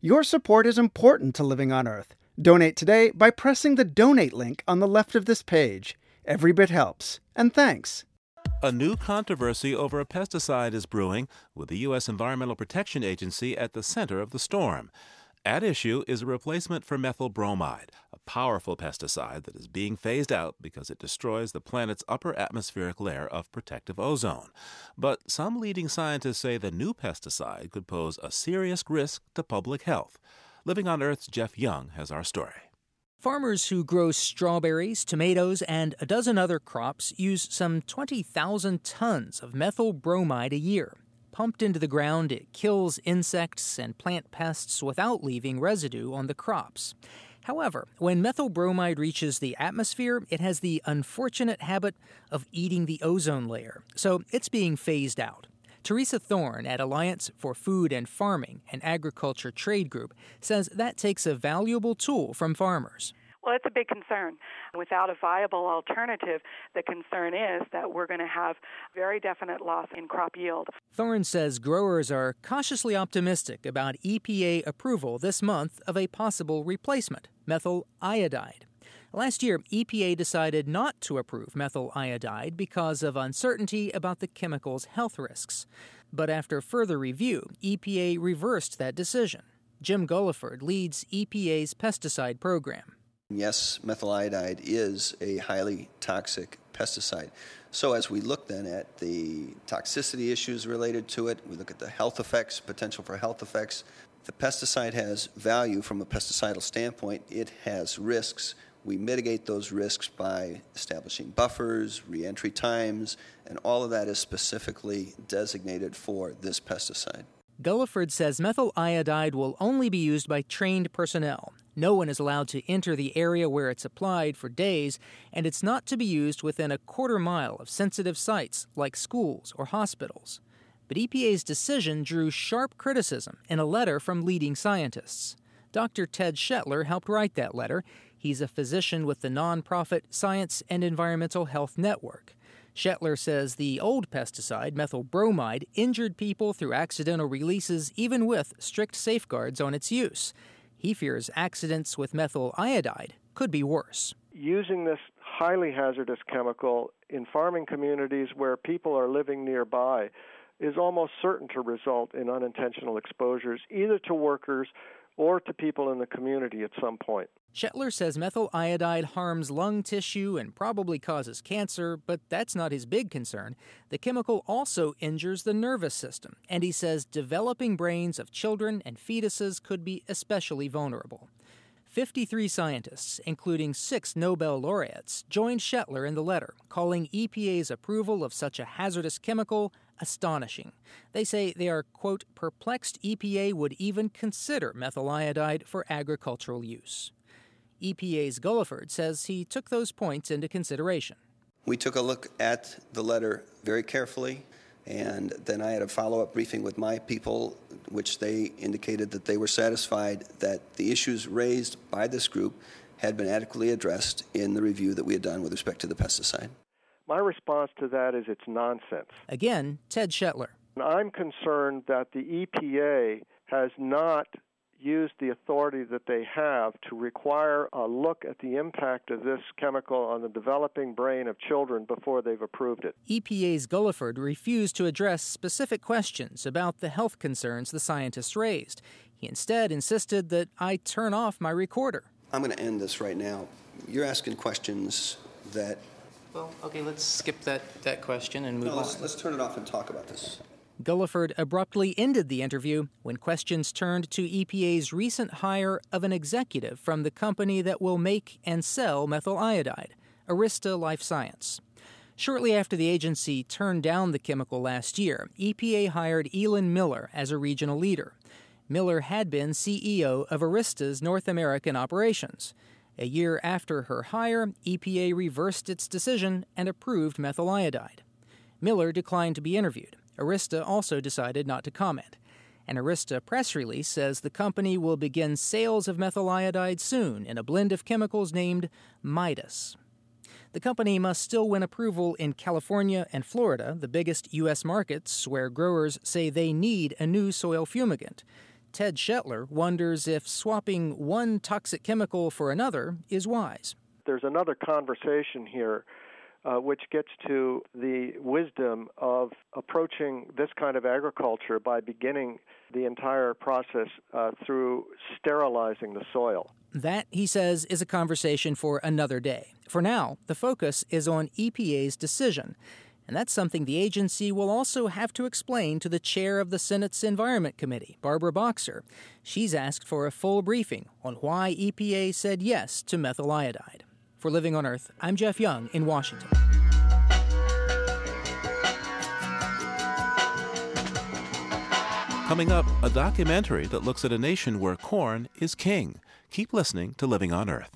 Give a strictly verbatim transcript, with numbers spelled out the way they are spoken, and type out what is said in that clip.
Your support is important to Living on Earth. Donate today by pressing the donate link on the left of this page. Every bit helps. And thanks. A new controversy over a pesticide is brewing, with the U S Environmental Protection Agency at the center of the storm. At issue is a replacement for methyl bromide, a powerful pesticide that is being phased out because it destroys the planet's upper atmospheric layer of protective ozone. But some leading scientists say the new pesticide could pose a serious risk to public health. Living on Earth's Jeff Young has our story. Farmers who grow strawberries, tomatoes, and a dozen other crops use some twenty thousand tons of methyl bromide a year. Pumped into the ground, it kills insects and plant pests without leaving residue on the crops. However, when methyl bromide reaches the atmosphere, it has the unfortunate habit of eating the ozone layer, so it's being phased out. Teresa Thorne at Alliance for Food and Farming, an agriculture trade group, says that takes a valuable tool from farmers. Well, it's a big concern. Without a viable alternative, the concern is that we're going to have very definite loss in crop yield. Thorne says growers are cautiously optimistic about E P A approval this month of a possible replacement, methyl iodide. Last year, E P A decided not to approve methyl iodide because of uncertainty about the chemical's health risks. But after further review, E P A reversed that decision. Jim Gulliford leads E P A's pesticide program. Yes, methyl iodide is a highly toxic pesticide. So as we look then at the toxicity issues related to it, we look at the health effects, potential for health effects. The pesticide has value from a pesticidal standpoint. It has risks. We mitigate those risks by establishing buffers, reentry times, and all of that is specifically designated for this pesticide. Gulliford says methyl iodide will only be used by trained personnel. No one is allowed to enter the area where it's applied for days, and it's not to be used within a quarter mile of sensitive sites like schools or hospitals. But E P A's decision drew sharp criticism in a letter from leading scientists. Doctor Ted Shetler helped write that letter. He's a physician with the nonprofit Science and Environmental Health Network. Shetler says the old pesticide, methyl bromide, injured people through accidental releases even with strict safeguards on its use. He fears accidents with methyl iodide could be worse. Using this highly hazardous chemical in farming communities where people are living nearby is almost certain to result in unintentional exposures, either to workers or to people in the community at some point. Shetler says methyl iodide harms lung tissue and probably causes cancer, but that's not his big concern. The chemical also injures the nervous system, and he says developing brains of children and fetuses could be especially vulnerable. fifty-three scientists, including six Nobel laureates, joined Shetler in the letter, calling E P A's approval of such a hazardous chemical astonishing. They say they are, quote, perplexed E P A would even consider methyl iodide for agricultural use. E P A's Gulliford says he took those points into consideration. We took a look at the letter very carefully, and then I had a follow-up briefing with my people, which they indicated that they were satisfied that the issues raised by this group had been adequately addressed in the review that we had done with respect to the pesticide. My response to that is it's nonsense. Again, Ted Shetler. I'm concerned that the E P A has not used the authority that they have to require a look at the impact of this chemical on the developing brain of children before they've approved it. E P A's Gulliford refused to address specific questions about the health concerns the scientists raised. He instead insisted that I turn off my recorder. I'm going to end this right now. You're asking questions that... Well, okay, let's skip that, that question and move no, let's, on. Let's turn it off and talk about this. Gulliford abruptly ended the interview when questions turned to E P A's recent hire of an executive from the company that will make and sell methyl iodide, Arysta Life Science. Shortly after the agency turned down the chemical last year, E P A hired Elin Miller as a regional leader. Miller had been C E O of Arysta's North American operations. A year after her hire, E P A reversed its decision and approved methyl iodide. Miller declined to be interviewed. Arysta also decided not to comment. An Arysta press release says the company will begin sales of methyl iodide soon in a blend of chemicals named Midas. The company must still win approval in California and Florida, the biggest U S markets where growers say they need a new soil fumigant. Ted Shetler wonders if swapping one toxic chemical for another is wise. There's another conversation here uh, which gets to the wisdom of approaching this kind of agriculture by beginning the entire process uh, through sterilizing the soil. That, he says, is a conversation for another day. For now, the focus is on E P A's decision. And that's something the agency will also have to explain to the chair of the Senate's Environment Committee, Barbara Boxer. She's asked for a full briefing on why E P A said yes to methyl iodide. For Living on Earth, I'm Jeff Young in Washington. Coming up, a documentary that looks at a nation where corn is king. Keep listening to Living on Earth.